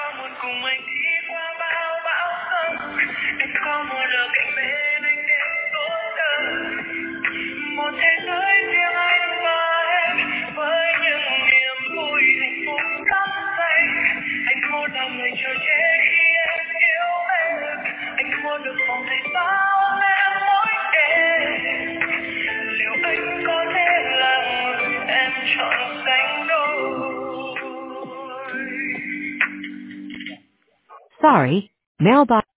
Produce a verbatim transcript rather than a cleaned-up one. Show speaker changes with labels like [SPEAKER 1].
[SPEAKER 1] có muốn cùng anh đi qua bao bão tố. Anh có muốn ở cạnh bên anh đến suốt đời. Một thế giới riêng anh và em với những niềm vui hạnh phúc đắm say. Anh muốn là người chờ che khi em yêu em. Anh muốn được vòng tay bao em mỗi đêm. Liệu anh có thể là người em chọn cánh đôi?
[SPEAKER 2] Sorry, mailbox